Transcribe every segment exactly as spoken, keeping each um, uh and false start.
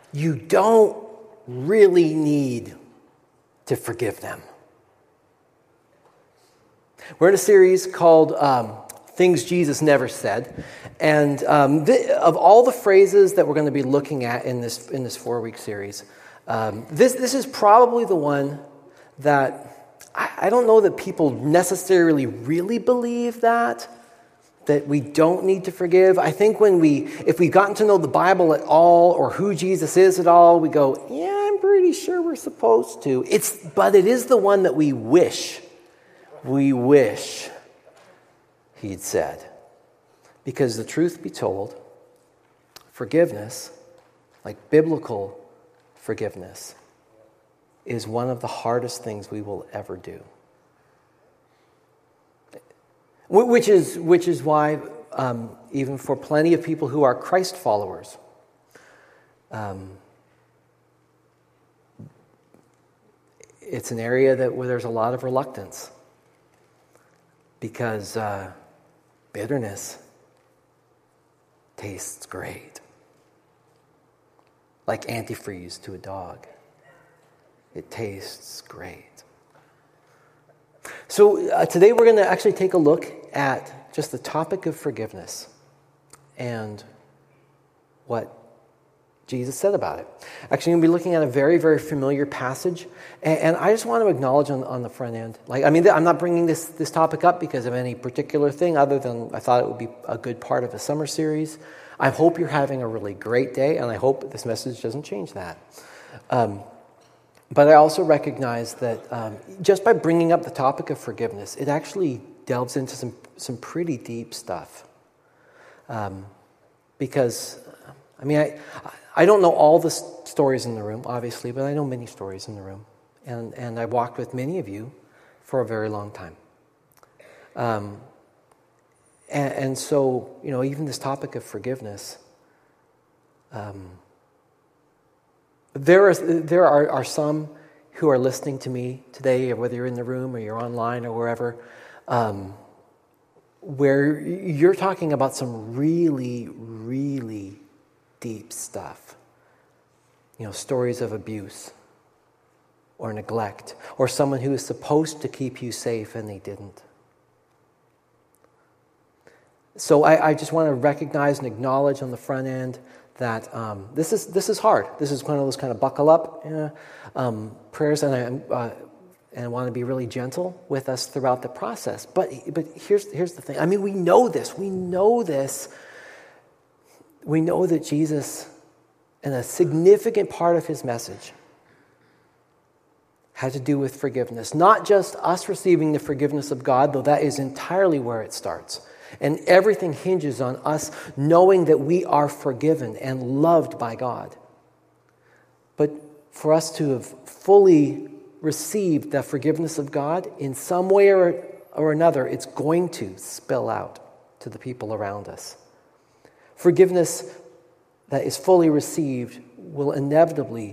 you don't really need to forgive them. We're in a series called um, Things Jesus Never Said. And um, th- of all the phrases that we're going to be looking at in this in this four-week series, um, this, this is probably the one that I, I don't know that people necessarily really believe that, that we don't need to forgive. I think when we, if we've gotten to know the Bible at all or who Jesus is at all, we go, yeah, I'm pretty sure we're supposed to. It's, but it is the one that we wish, we wish he'd said. Because the truth be told, forgiveness, like biblical forgiveness, is one of the hardest things we will ever do. Which is which is why, um, even for plenty of people who are Christ followers, um, it's an area that where there's a lot of reluctance, because uh, bitterness tastes great, like antifreeze to a dog. It tastes great. So uh, today we're going to actually take a look at just the topic of forgiveness and what Jesus said about it. Actually, I'm going to be looking at a very, very familiar passage, and, and I just want to acknowledge on, on the front end, like I mean, I'm not bringing this this topic up because of any particular thing, other than I thought it would be a good part of a summer series. I hope you're having a really great day, and I hope this message doesn't change that. Um, But I also recognize that um, just by bringing up the topic of forgiveness, it actually delves into some, some pretty deep stuff. Um, because, I mean, I I don't know all the stories in the room, obviously, but I know many stories in the room. And, and I walked with many of you for a very long time. Um, and, and so, you know, even this topic of forgiveness, um, There are there are, are some who are listening to me today, whether you're in the room or you're online or wherever, um, where you're talking about some really, really deep stuff. You know, stories of abuse or neglect, or someone who is supposed to keep you safe and they didn't. So I, I just want to recognize and acknowledge on the front end that um, this is this is hard. This is one of those kind of buckle up uh, um, prayers, and I uh, and I want to be really gentle with us throughout the process. But but here's here's the thing. I mean, we know this. We know this. We know that Jesus, and a significant part of his message, had to do with forgiveness. Not just us receiving the forgiveness of God, though that is entirely where it starts. And everything hinges on us knowing that we are forgiven and loved by God. But for us to have fully received the forgiveness of God, in some way or, or another, it's going to spill out to the people around us. Forgiveness that is fully received will inevitably,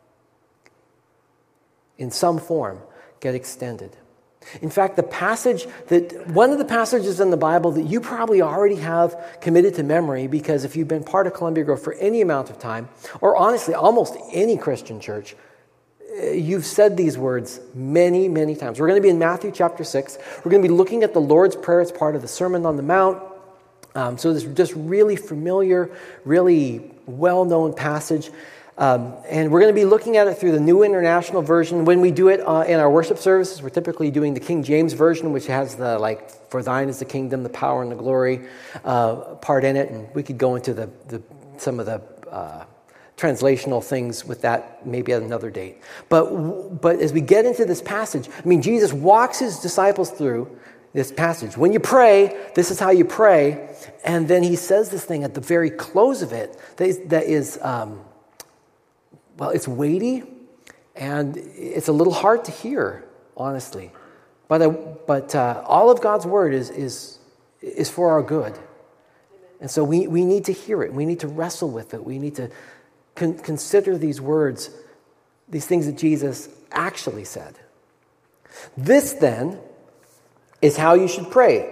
in some form, get extended. In fact, the passage that one of the passages in the Bible that you probably already have committed to memory, because if you've been part of Columbia Grove for any amount of time, or honestly, almost any Christian church, you've said these words many, many times. We're going to be in Matthew chapter six. We're going to be looking at the Lord's Prayer. It's part of the Sermon on the Mount. Um, so this is just really familiar, really well-known passage. Um, and we're going to be looking at it through the New International Version. When we do it uh, in our worship services, we're typically doing the King James Version, which has the, like, for thine is the kingdom, the power, and the glory uh, part in it. And we could go into the, the some of the uh, translational things with that maybe at another date. But, but as we get into this passage, I mean, Jesus walks his disciples through this passage. When you pray, this is how you pray. And then he says this thing at the very close of it that is... That is um, Well, it's weighty, and it's a little hard to hear, honestly. But uh, but uh, all of God's word is is is for our good, and so we, we need to hear it. We need to wrestle with it. We need to con- consider these words, these things that Jesus actually said. This then is how you should pray: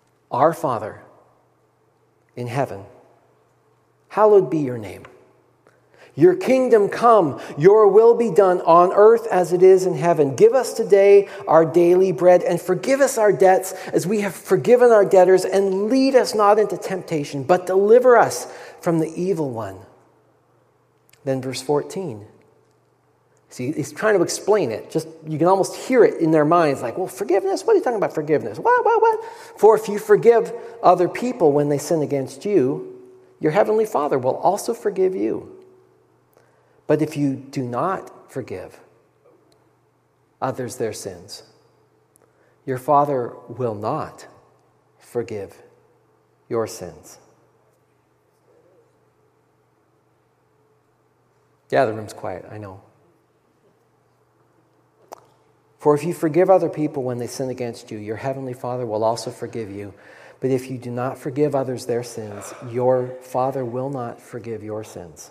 Our Father in heaven, hallowed be your name. Your kingdom come, your will be done on earth as it is in heaven. Give us today our daily bread, and forgive us our debts as we have forgiven our debtors, and lead us not into temptation, but deliver us from the evil one. Then verse fourteen. See, he's trying to explain it. Just you can almost hear it in their minds, like, well, forgiveness? What are you talking about forgiveness? What, what, what? For if you forgive other people when they sin against you, your heavenly Father will also forgive you. But if you do not forgive others their sins, your Father will not forgive your sins. Yeah, the room's quiet, I know. For if you forgive other people when they sin against you, your heavenly Father will also forgive you. But if you do not forgive others their sins, your Father will not forgive your sins.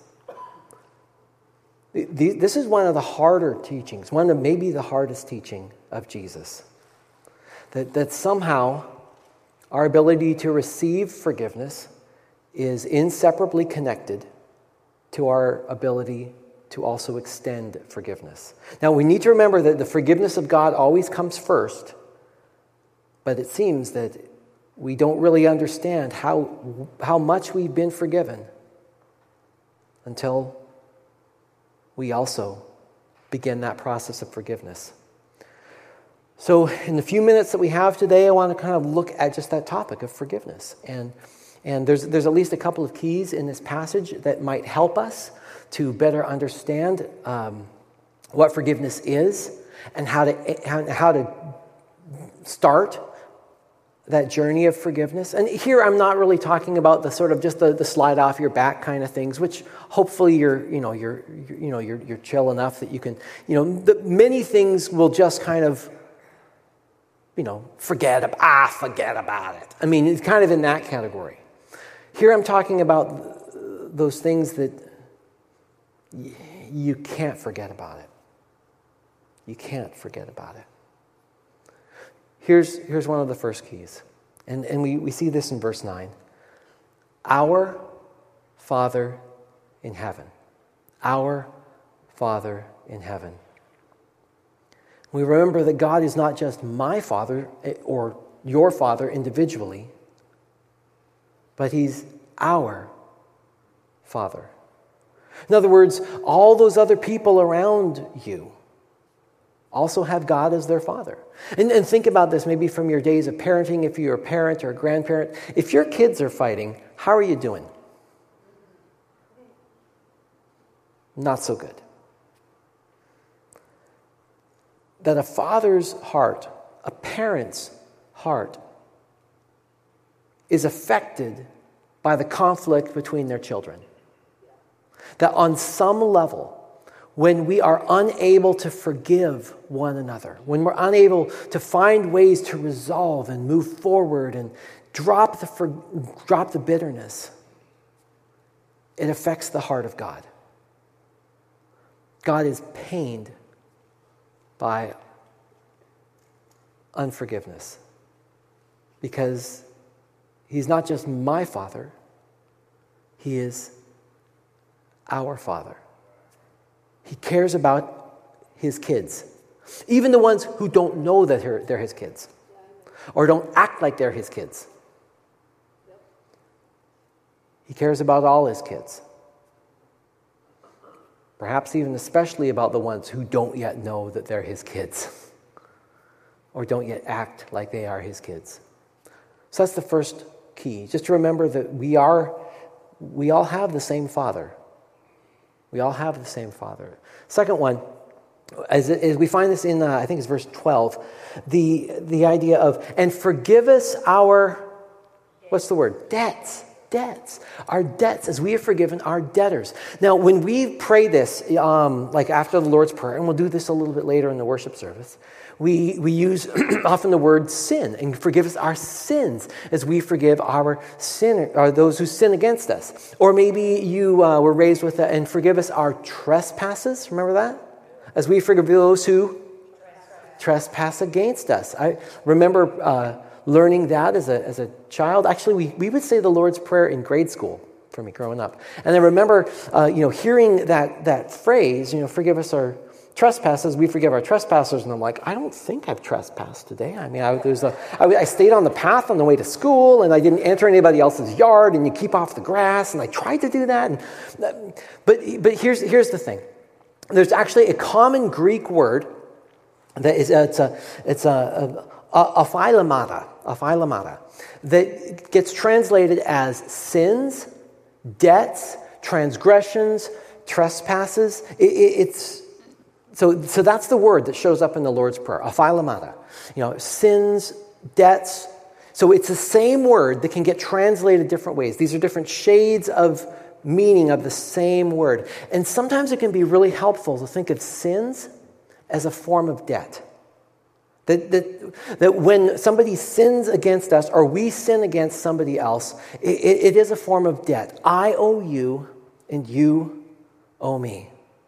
This is one of the harder teachings, one of maybe the hardest teaching of Jesus. That, that somehow our ability to receive forgiveness is inseparably connected to our ability to also extend forgiveness. Now, we need to remember that the forgiveness of God always comes first, but it seems that we don't really understand how, how much we've been forgiven until we also begin that process of forgiveness. So in the few minutes that we have today, I want to kind of look at just that topic of forgiveness. And, and there's, there's at least a couple of keys in this passage that might help us to better understand um, what forgiveness is and how to, how, how to start that journey of forgiveness. And here I'm not really talking about the sort of just the, the slide off your back kind of things, which hopefully you're, you know, you're, you're you know, you're, you're chill enough that you can, you know, the, many things will just kind of, you know, forget about, ah, forget about it. I mean, it's kind of in that category. Here I'm talking about those things that y- you can't forget about it. You can't forget about it. Here's, here's one of the first keys. And, and we, we see this in verse nine. Our Father in heaven. Our Father in heaven. We remember that God is not just my Father or your Father individually, but He's our Father. In other words, all those other people around you also have God as their Father. And, and think about this maybe from your days of parenting, if you're a parent or a grandparent. If your kids are fighting, how are you doing? Not so good. That a father's heart, a parent's heart, is affected by the conflict between their children. That on some level, when we are unable to forgive one another, when we're unable to find ways to resolve and move forward and drop the for, drop the bitterness, it affects the heart of God. God is pained by unforgiveness because He's not just my Father, He is our Father. He cares about His kids, even the ones who don't know that they're, they're His kids or don't act like they're His kids. He cares about all His kids. Perhaps even especially about the ones who don't yet know that they're His kids or don't yet act like they are His kids. So that's the first key. Just to remember that we are, we all have the same Father. We all have the same Father. Second one, as, as we find this in, uh, I think it's verse twelve, the, the idea of, and forgive us our, what's the word? Debts. Debts. Our debts as we have forgiven our debtors. Now, when we pray this, um, like after the Lord's Prayer, and we'll do this a little bit later in the worship service, we, we use often the word sin, and forgive us our sins as we forgive our sin, or those who sin against us. Or maybe you uh, were raised with that, and forgive us our trespasses. Remember that? As we forgive those who trespass against us. I remember uh, learning that as a as a child. Actually, we, we would say the Lord's Prayer in grade school. for me growing up. And I remember, uh, you know, hearing that that phrase, you know, forgive us our trespasses, we forgive our trespassers. And I'm like, I don't think I've trespassed today. I mean, I, there's a, I, I stayed on the path on the way to school, and I didn't enter anybody else's yard, and you keep off the grass, and I tried to do that. And, but but here's here's the thing. There's actually a common Greek word that is, uh, it's a, it's a, a, a aphilemata, aphilemata, that gets translated as sins, debts, transgressions, trespasses. It, it, it's So, so that's the word that shows up in the Lord's Prayer, aphilemata. You know, sins, debts. So it's the same word that can get translated different ways. These are different shades of meaning of the same word. And sometimes it can be really helpful to think of sins as a form of debt. That, that, that when somebody sins against us or we sin against somebody else, it, it is a form of debt. I owe you and you owe me.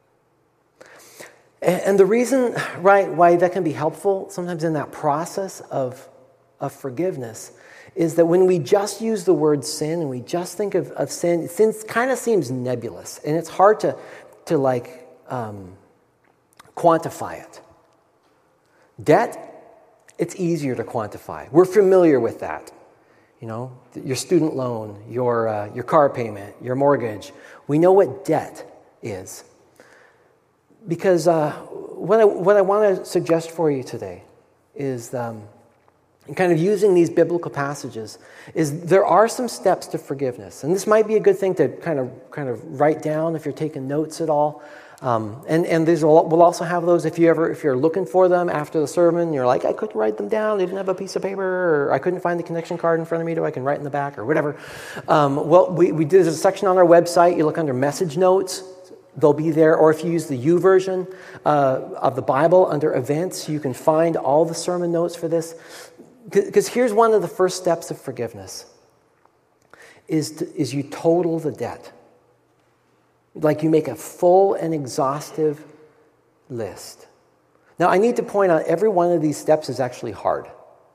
And the reason, right, why that can be helpful sometimes in that process of, of forgiveness is that when we just use the word sin and we just think of, of sin, sin kind of seems nebulous, and it's hard to, to like um, quantify it. Debt, it's easier to quantify. We're familiar with that. You know, your student loan, your uh, your car payment, your mortgage. We know what debt is. Because uh, what I, what I want to suggest for you today is um, kind of using these biblical passages is there are some steps to forgiveness. And this might be a good thing to kind of kind of write down if you're taking notes at all. Um, and and these will, we'll also have those if you ever if you're looking for them after the sermon. You're like, I couldn't write them down. They didn't have a piece of paper, or I couldn't find the connection card in front of me, so I can write in the back or whatever. Um, well, we we did there's a section on our website. You look under message notes. They'll be there. Or if you use the U version uh, of the Bible under events, you can find all the sermon notes for this. Because here's one of the first steps of forgiveness is, to, is you total the debt. Like you make a full and exhaustive list. Now, I need to point out every one of these steps is actually hard.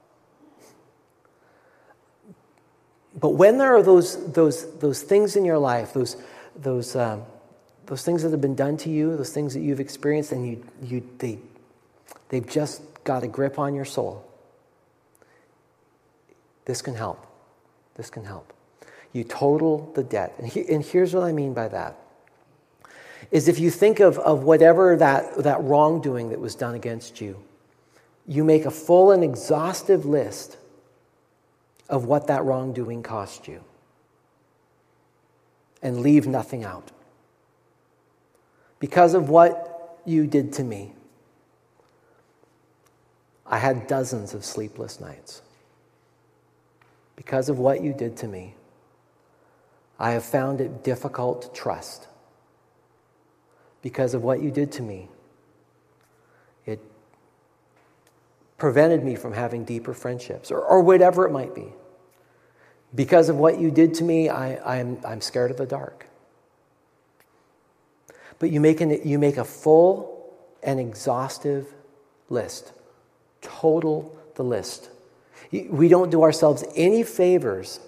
But when there are those those those things in your life, those those um, those things that have been done to you, those things that you've experienced, and you you they they've just got a grip on your soul. This can help. This can help. You total the debt, and, he, and here's what I mean by that. Is if you think of, of whatever that, that wrongdoing that was done against you, you make a full and exhaustive list of what that wrongdoing cost you. And leave nothing out. Because of what you did to me, I had dozens of sleepless nights. Because of what you did to me, I have found it difficult to trust. Because of what you did to me, it prevented me from having deeper friendships, or, or whatever it might be. Because of what you did to me, I, I'm, I'm scared of the dark. But you make, an, you make a full and exhaustive list. Total the list. We don't do ourselves any favors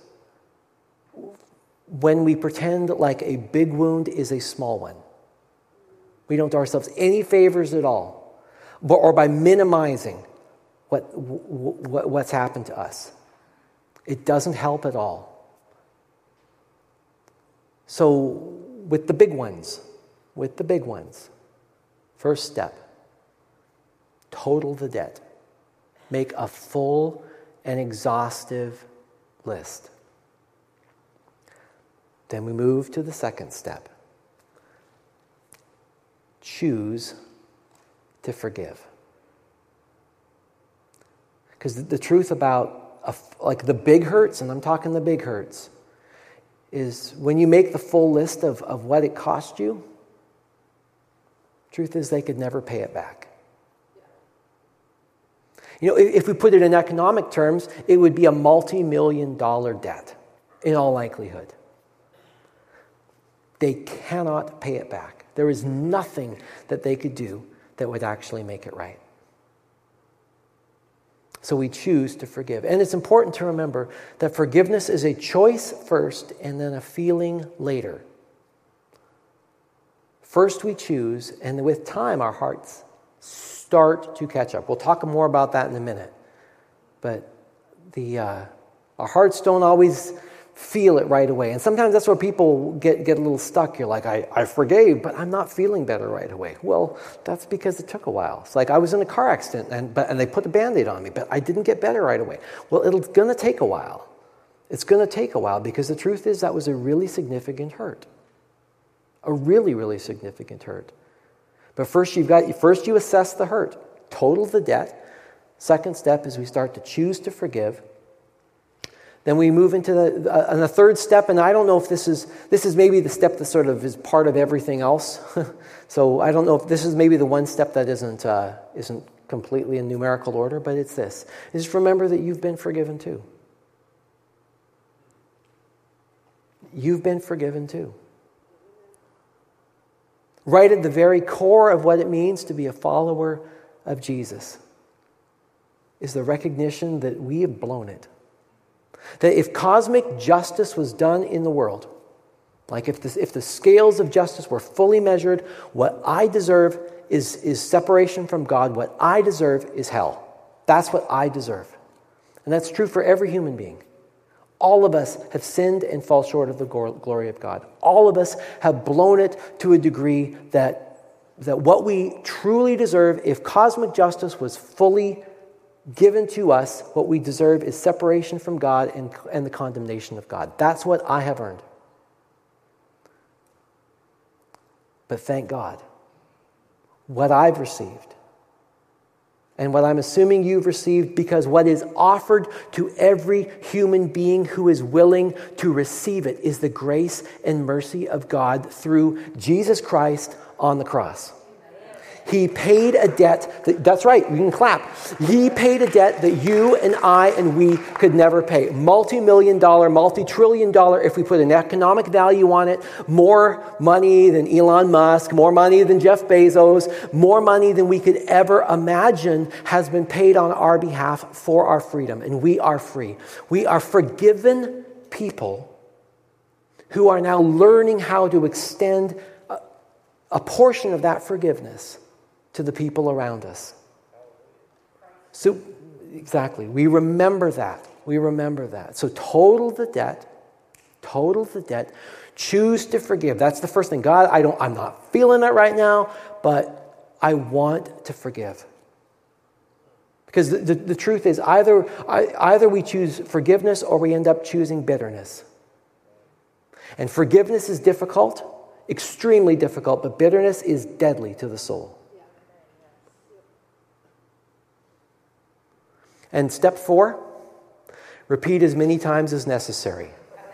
when we pretend like a big wound is a small one. We don't do ourselves any favors at all, but, or by minimizing what, what what's happened to us. It doesn't help at all. So with the big ones, with the big ones, first step, total the debt. Make a full and exhaustive list. Then we move to the second step. Choose to forgive. Because the, the truth about a, like the big hurts, and I'm talking the big hurts, is when you make the full list of, of what it cost you, truth is they could never pay it back. You know, if, if we put it in economic terms, it would be a multi-million dollar debt, in all likelihood. They cannot pay it back. There is nothing that they could do that would actually make it right. So we choose to forgive. And it's important to remember that forgiveness is a choice first and then a feeling later. First we choose, and with time our hearts start to catch up. We'll talk more about that in a minute. But the uh, our hearts don't always feel it right away. And sometimes that's where people get, get a little stuck. You're like, I, I forgave, but I'm not feeling better right away. Well, that's because it took a while. It's like I was in a car accident and, but, and they put a Band-Aid on me, but I didn't get better right away. Well, it's going to take a while. It's going to take a while because the truth is that was a really significant hurt. A really, really significant hurt. But first you've got, first you assess the hurt, total the debt. Second step is we start to choose to forgive. Then we move into the, uh, and the third step, and I don't know if this is, this is maybe the step that sort of is part of everything else. So I don't know if this is maybe the one step that isn't, uh, isn't completely in numerical order, but it's this. Just remember that you've been forgiven too. You've been forgiven too. Right at the very core of what it means to be a follower of Jesus is the recognition that we have blown it. That if cosmic justice was done in the world, like if the, if the scales of justice were fully measured, what I deserve is, is separation from God. What I deserve is hell. That's what I deserve. And that's true for every human being. All of us have sinned and fall short of the glory of God. All of us have blown it to a degree that, that what we truly deserve, if cosmic justice was fully given to us, what we deserve is separation from God and, and the condemnation of God. That's what I have earned. But thank God, what I've received, and what I'm assuming you've received, because what is offered to every human being who is willing to receive it is the grace and mercy of God through Jesus Christ on the cross. He paid a debt, that, that's right, you can clap. He paid a debt that you and I and we could never pay. Multi-million dollar, multi-trillion dollar, if we put an economic value on it, more money than Elon Musk, more money than Jeff Bezos, more money than we could ever imagine has been paid on our behalf for our freedom. And we are free. We are forgiven people who are now learning how to extend a, a portion of that forgiveness to the people around us. So, exactly, we remember that. We remember that. So total the debt, total the debt, choose to forgive. That's the first thing. God, I don't, I'm not feeling it right now, but I want to forgive. Because the, the, the truth is, either, either we choose forgiveness or we end up choosing bitterness. And forgiveness is difficult, extremely difficult, but bitterness is deadly to the soul. And step four, repeat as many times as necessary.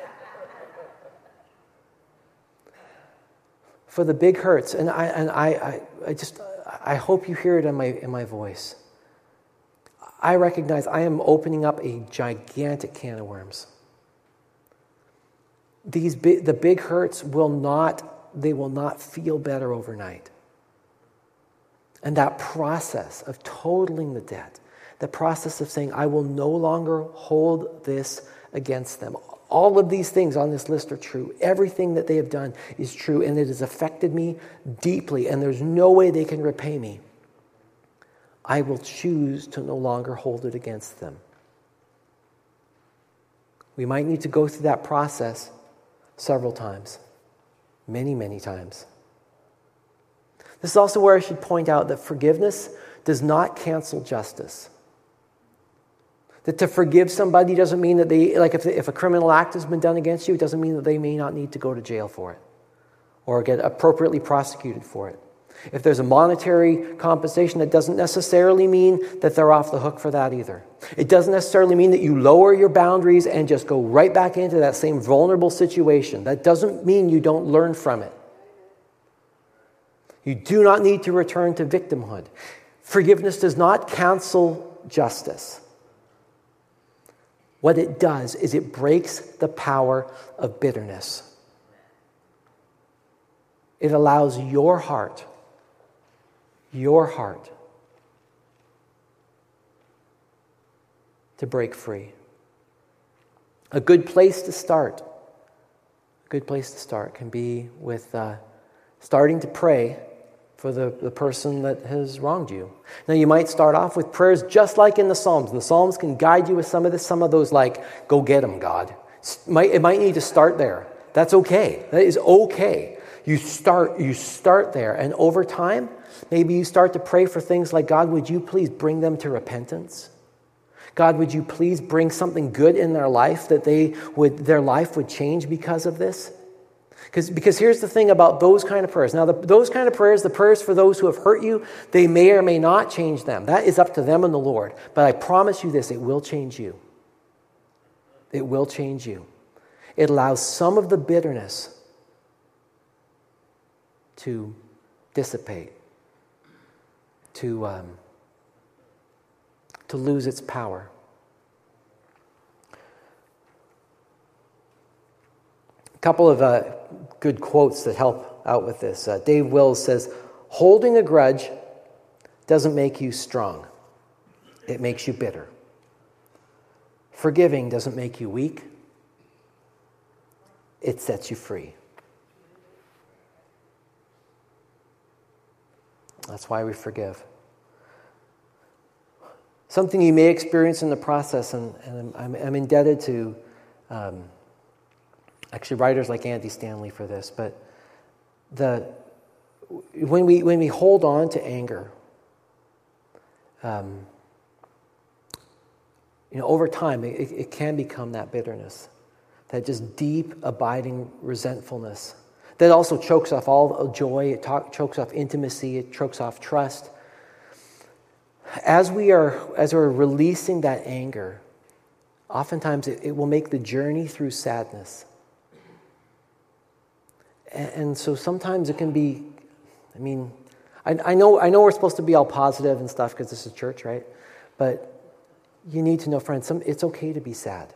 For the big hurts, and I and I, I, I just I hope you hear it in my in my voice. I recognize I am opening up a gigantic can of worms. These big, the big hurts will not they will not feel better overnight. And that process of totaling the debt, the process of saying, I will no longer hold this against them. All of these things on this list are true. Everything that they have done is true, and it has affected me deeply, and there's no way they can repay me. I will choose to no longer hold it against them. We might need to go through that process several times. Many, many times. This is also where I should point out that forgiveness does not cancel justice. That to forgive somebody doesn't mean that they, like if, if a criminal act has been done against you, it doesn't mean that they may not need to go to jail for it or get appropriately prosecuted for it. If there's a monetary compensation, that doesn't necessarily mean that they're off the hook for that either. It doesn't necessarily mean that you lower your boundaries and just go right back into that same vulnerable situation. That doesn't mean you don't learn from it. You do not need to return to victimhood. Forgiveness does not cancel justice. What it does is it breaks the power of bitterness. It allows your heart, your heart, to break free. A good place to start, a good place to start can be with uh, starting to pray for the, the person that has wronged you. Now, you might start off with prayers just like in the Psalms. The Psalms can guide you with some of this, some of those like, go get them, God. It might, it might need to start there. That's okay. That is okay. You start, you start there. And over time, maybe you start to pray for things like, God, would you please bring them to repentance? God, would you please bring something good in their life that they would, their life would change because of this? Because, because here's the thing about those kind of prayers. Now, the, those kind of prayers, the prayers for those who have hurt you, they may or may not change them. That is up to them and the Lord. But I promise you this, it will change you. It will change you. It allows some of the bitterness to dissipate, to, um, to lose its power. A couple of uh, good quotes that help out with this. Uh, Dave Wills says, holding a grudge doesn't make you strong. It makes you bitter. Forgiving doesn't make you weak. It sets you free. That's why we forgive. Something you may experience in the process, and, and I'm, I'm indebted to um, actually writers like Andy Stanley for this, but the when we when we hold on to anger, um, you know, over time it, it can become that bitterness, that just deep, abiding resentfulness that also chokes off all joy. It talk, chokes off intimacy. It chokes off trust. As we are as we're releasing that anger, oftentimes it, it will make the journey through sadness. And so sometimes it can be, I mean, I, I know I know we're supposed to be all positive and stuff because this is church, right? But you need to know, friends, some, it's okay to be sad.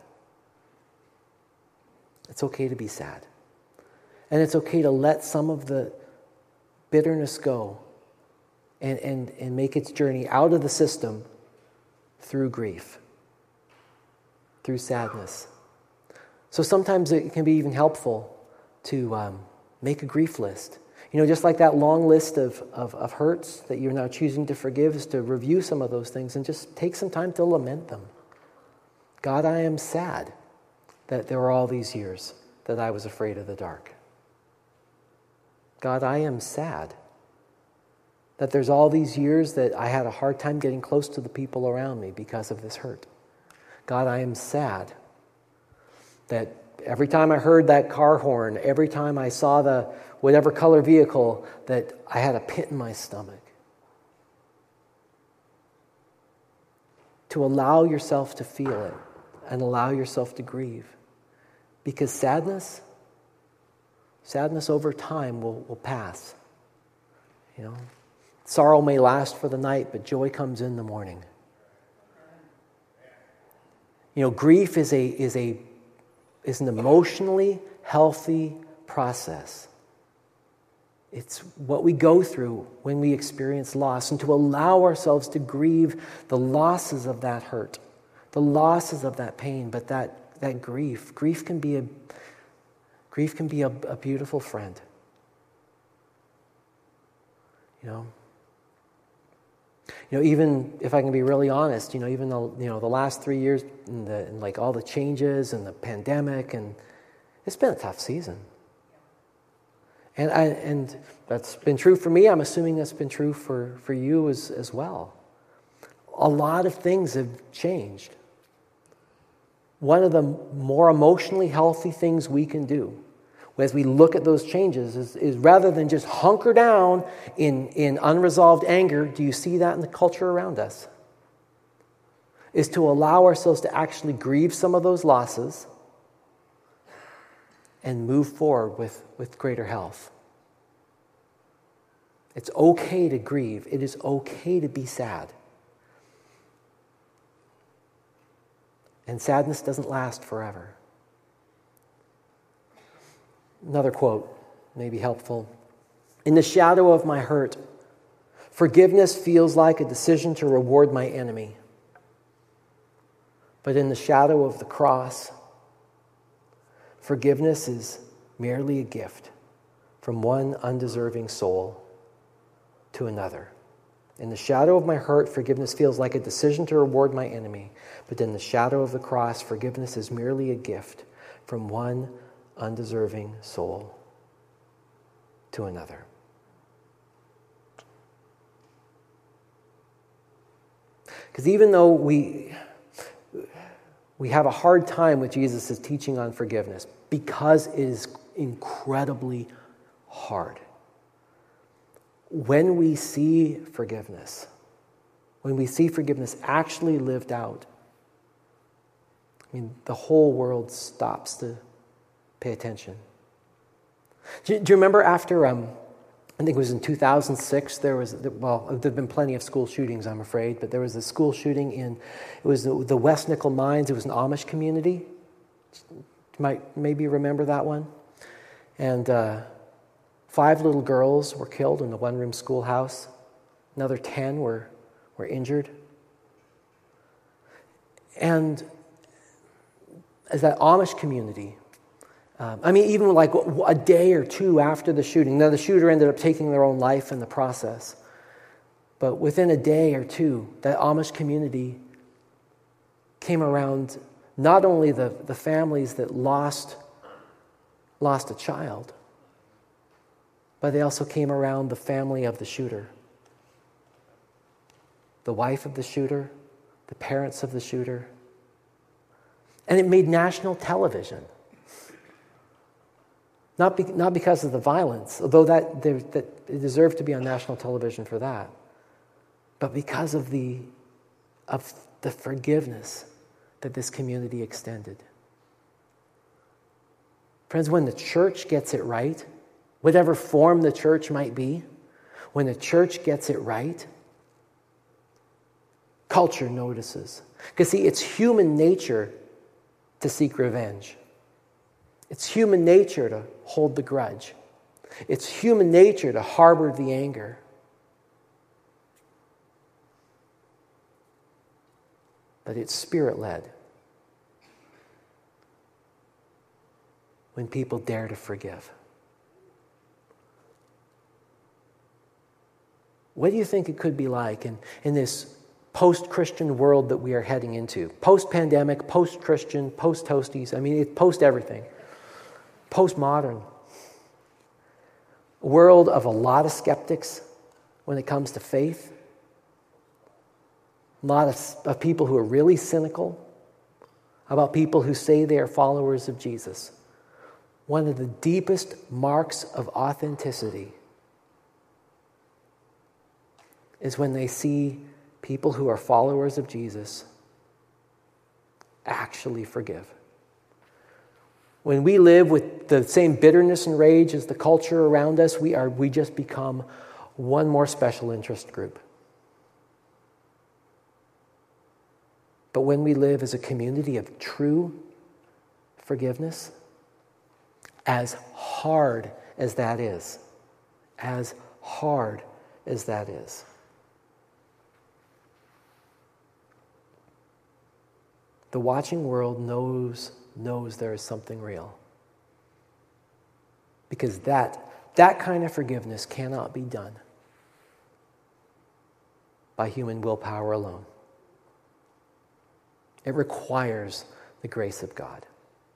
It's okay to be sad. And it's okay to let some of the bitterness go and, and, and make its journey out of the system through grief, through sadness. So sometimes it can be even helpful to um, make a grief list. You know, just like that long list of, of, of hurts that you're now choosing to forgive, is to review some of those things and just take some time to lament them. God, I am sad that there were all these years that I was afraid of the dark. God, I am sad that there's all these years that I had a hard time getting close to the people around me because of this hurt. God, I am sad that every time I heard that car horn, every time I saw the whatever color vehicle, that I had a pit in my stomach. To allow yourself to feel it and allow yourself to grieve. Because sadness, sadness over time will, will pass. You know, sorrow may last for the night, but joy comes in the morning. You know, grief is a is a is an emotionally healthy process. It's what we go through when we experience loss, and to allow ourselves to grieve the losses of that hurt, the losses of that pain, but that, that grief. Grief can be a grief can be a, a beautiful friend. You know? You know, even if I can be really honest, you know, even though, you know, the last three years and, the, and like all the changes and the pandemic, and it's been a tough season. And I, and that's been true for me. I'm assuming that's been true for, for you as, as well. A lot of things have changed. One of the more emotionally healthy things we can do as we look at those changes is, is rather than just hunker down in, in unresolved anger, do you see that in the culture around us? Is to allow ourselves to actually grieve some of those losses and move forward with, with greater health. It's okay to grieve. It is okay to be sad. And sadness doesn't last forever. Another quote may be helpful. In the shadow of my hurt, forgiveness feels like a decision to reward my enemy. But in the shadow of the cross, forgiveness is merely a gift from one undeserving soul to another. In the shadow of my hurt, forgiveness feels like a decision to reward my enemy. But in the shadow of the cross, forgiveness is merely a gift from one undeserving soul to another. Because even though we, we have a hard time with Jesus' teaching on forgiveness, because it is incredibly hard, when we see forgiveness, when we see forgiveness actually lived out, I mean, the whole world stops to pay attention. Do you, do you remember after, um, I think it was in two thousand six, there was, well, there have been plenty of school shootings, I'm afraid, but there was a school shooting in, it was the, the West Nickel Mines. It was an Amish community. You might maybe remember that one. And uh, five little girls were killed in the one-room schoolhouse. Another ten were, were injured. And as that Amish community, um, I mean, even like a day or two after the shooting, now the shooter ended up taking their own life in the process. But within a day or two, that Amish community came around not only the, the families that lost, lost a child, but they also came around the family of the shooter. The wife of the shooter, the parents of the shooter. And it made national television. Not, be, not because of the violence, although that, there, that it deserved to be on national television for that, but because of the, of the forgiveness that this community extended. Friends, when the church gets it right, whatever form the church might be, when the church gets it right, culture notices. Because see, it's human nature to seek revenge. It's human nature to hold the grudge. It's human nature to harbor the anger. But it's spirit-led when people dare to forgive. What do you think it could be like in, in this post-Christian world that we are heading into? Post-pandemic, post-Christian, post-toasties, I mean, it, post-everything. Post-modern. A world of a lot of skeptics when it comes to faith. A lot of, of people who are really cynical about people who say they are followers of Jesus. One of the deepest marks of authenticity is when they see people who are followers of Jesus actually forgive. When we live with the same bitterness and rage as the culture around us, we are we just become one more special interest group. But when we live as a community of true forgiveness, as hard as that is, as hard as that is, the watching world knows knows there is something real. Because that, that kind of forgiveness cannot be done by human willpower alone. It requires the grace of God.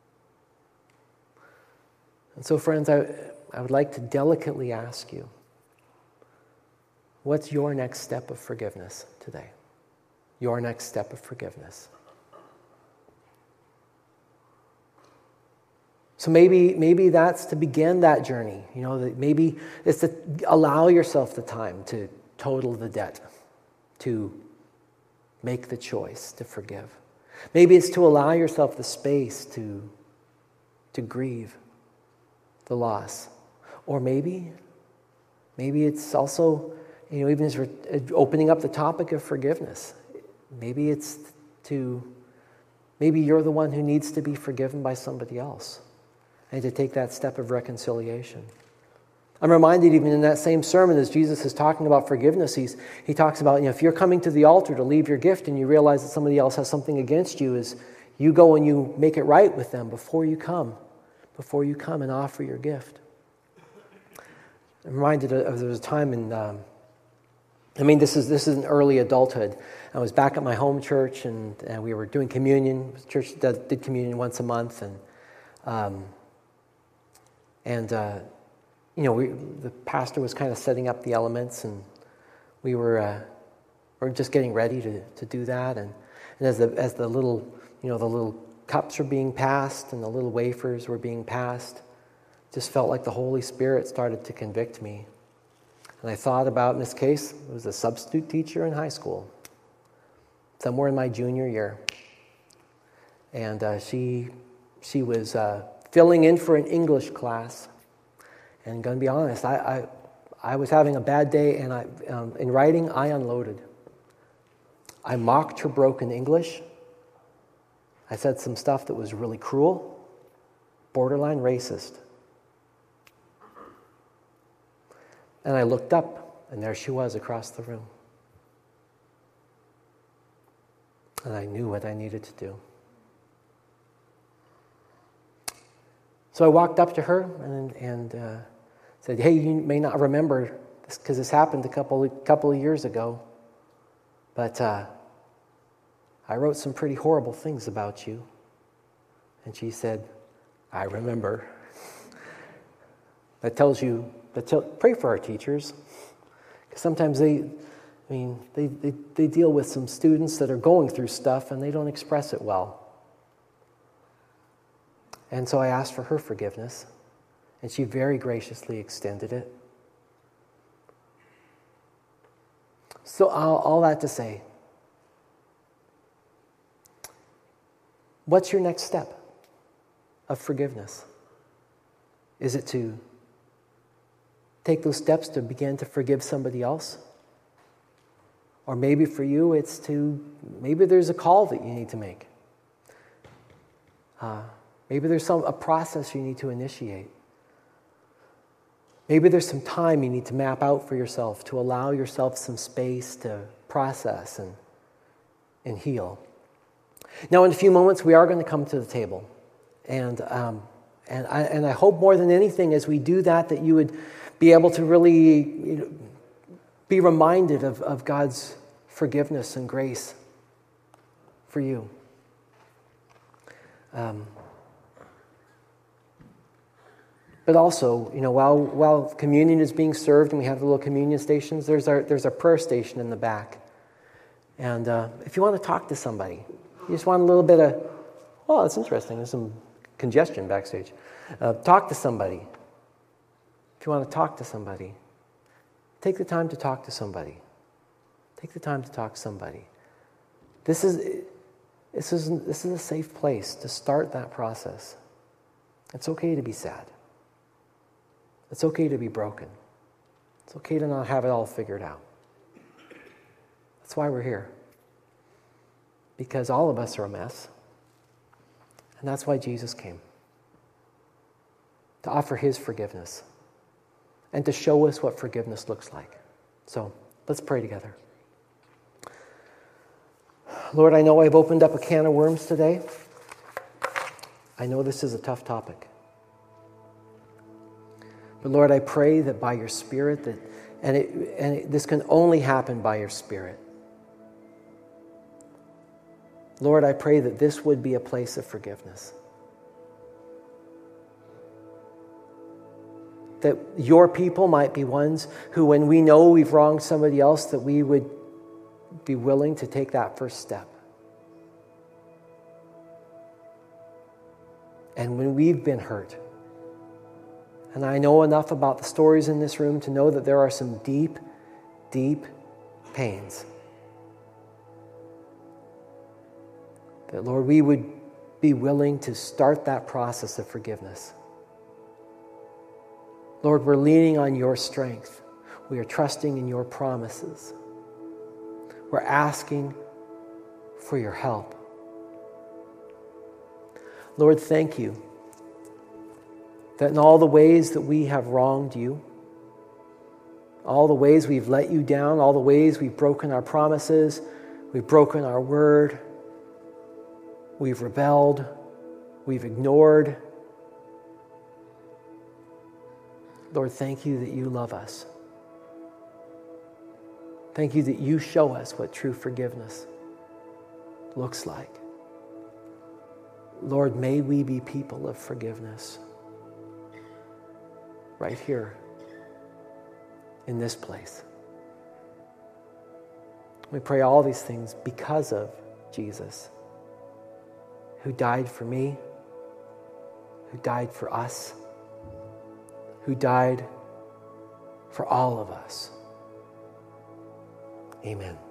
And so, friends, I, I would like to delicately ask you, what's your next step of forgiveness today? Your next step of forgiveness. So maybe maybe that's to begin that journey. You know, that maybe it's to allow yourself the time to total the debt, to make the choice to forgive. Maybe it's to allow yourself the space to, to grieve the loss. Or maybe, maybe it's also, you know, even as we're opening up the topic of forgiveness, maybe it's to, maybe you're the one who needs to be forgiven by somebody else. And to take that step of reconciliation. I'm reminded even in that same sermon as Jesus is talking about forgiveness, he's, he talks about, you know, if you're coming to the altar to leave your gift and you realize that somebody else has something against you, is you go and you make it right with them before you come, before you come and offer your gift. I'm reminded of there was a time in, um, I mean, this is this is an early adulthood. I was back at my home church and, and we were doing communion. The church did, did communion once a month, and um, and. Uh, You know, we, the pastor was kind of setting up the elements, and we were uh, we were just getting ready to, to do that. And, and as the as the little you know the little cups were being passed and the little wafers were being passed, it just felt like the Holy Spirit started to convict me. And I thought about, in this case, it was a substitute teacher in high school, somewhere in my junior year, and uh, she she was uh, filling in for an English class. And I'm going to be honest, I, I I was having a bad day, and I um, in writing, I unloaded. I mocked her broken English. I said some stuff that was really cruel, borderline racist. And I looked up, and there she was across the room. And I knew what I needed to do. So I walked up to her and, and uh, said, "Hey, you may not remember this because this happened a couple couple of years ago, but uh, I wrote some pretty horrible things about you." And she said, "I remember." That tells you that tell, pray for our teachers, because sometimes they, I mean, they, they they deal with some students that are going through stuff and they don't express it well. And so I asked for her forgiveness, and she very graciously extended it. So all, all that to say, what's your next step of forgiveness? Is it to take those steps to begin to forgive somebody else? Or maybe for you, it's to, maybe there's a call that you need to make. Uh, Maybe there's some a process you need to initiate. Maybe there's some time you need to map out for yourself to allow yourself some space to process and, and heal. Now, in a few moments, we are going to come to the table. And, um, and, I, and I hope more than anything, as we do that, that you would be able to really you know, be reminded of, of God's forgiveness and grace for you. Um, But also, you know, while while communion is being served and we have the little communion stations, there's our there's a prayer station in the back. And uh, if you want to talk to somebody, you just want a little bit of, oh, that's interesting. There's some congestion backstage. Uh, talk to somebody. If you want to talk to somebody, take the time to talk to somebody. Take the time to talk to somebody. This is this is this is a safe place to start that process. It's okay to be sad. It's okay to be broken. It's okay to not have it all figured out. That's why we're here. Because all of us are a mess. And that's why Jesus came. To offer his forgiveness. And to show us what forgiveness looks like. So, let's pray together. Lord, I know I've opened up a can of worms today. I know this is a tough topic. But Lord, I pray that by your Spirit, that, and, it, and it, this can only happen by your Spirit. Lord, I pray that this would be a place of forgiveness. That your people might be ones who, when we know we've wronged somebody else, that we would be willing to take that first step. And when we've been hurt, and I know enough about the stories in this room to know that there are some deep, deep pains. That, Lord, we would be willing to start that process of forgiveness. Lord, we're leaning on your strength. We are trusting in your promises. We're asking for your help. Lord, thank you that in all the ways that we have wronged you, all the ways we've let you down, all the ways we've broken our promises, we've broken our word, we've rebelled, we've ignored. Lord, thank you that you love us. Thank you that you show us what true forgiveness looks like. Lord, may we be people of forgiveness right here in this place. We pray all these things because of Jesus, who died for me, who died for us, who died for all of us. Amen.